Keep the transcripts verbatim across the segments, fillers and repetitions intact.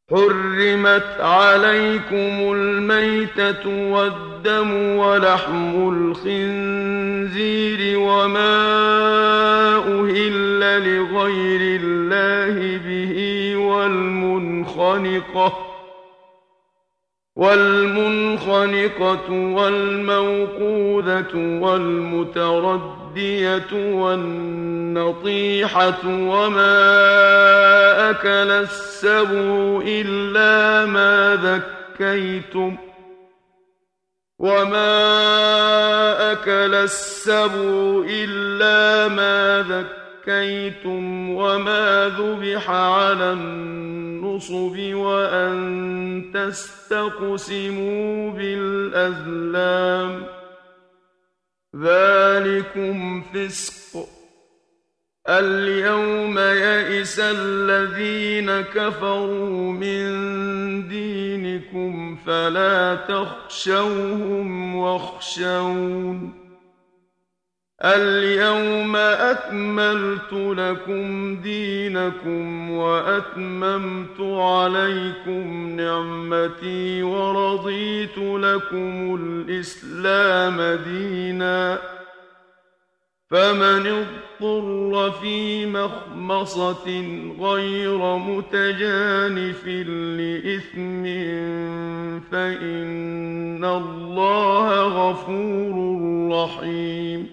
حرمت عليكم الميتة والدم ولحم الخنزير وما أهل لغير الله به والمنخنقة والمنخنقة والموقوذة والمتردية والنطيحة وما أكل السبع إلا ما ذكيتم وما أكل السبع إلا ما ذكيتم وما ذبح على النصب وأن تستقسموا بالأزلام ذلكم فسق. اليوم يئس الذين كفروا من دينكم فلا تخشوهم واخشون اليوم أكملت لكم دينكم وأتممت عليكم نعمتي ورضيت لكم الإسلام دينا فمن اضطر في مخمصة غير متجانف لإثم فإن الله غفور رحيم.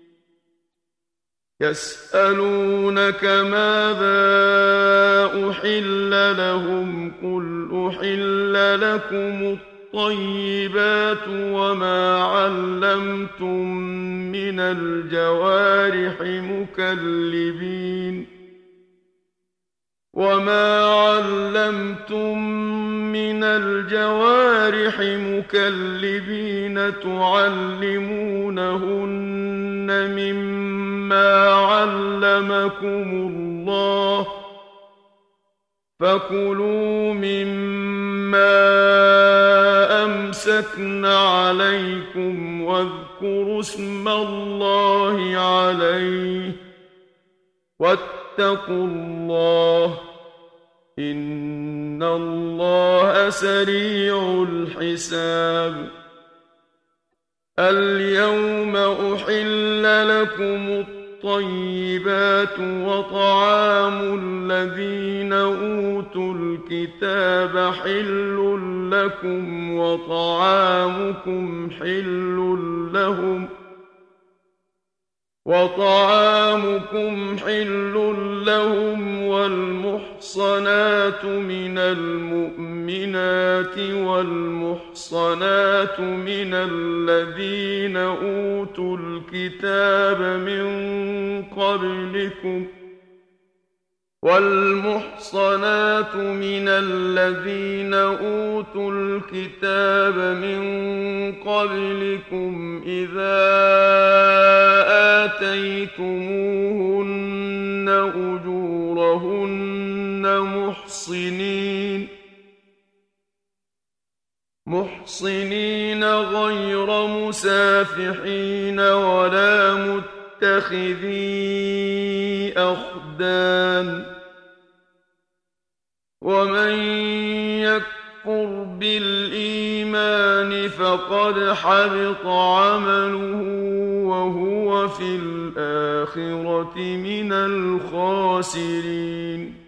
يسألونك ماذا أحل لهم قل أحل لكم الطيبات وما علمتم من الجوارح مكلبين وما علمتم من الجوارح مكلبين تعلمونهن مما علمكم الله فكلوا مما أمسكن عليكم واذكروا اسم الله عليه واتقوا الله إن الله سريع الحساب. اليوم أحل لكم الطيبات وطعام الذين أوتوا الكتاب حل لكم وطعامكم حل لهم وطعامكم حل لهم والمحصنات من المؤمنات والمحصنات من الذين أوتوا الكتاب من قبلكم والمحصنات من الذين أوتوا الكتاب من قبلكم إذا آتيتموهن أجورهن محصنين محصنين غير مسافحين ولا متخذي أخدان ومن يكفر بالإيمان فقد حبط عمله وهو في الآخرة من الخاسرين.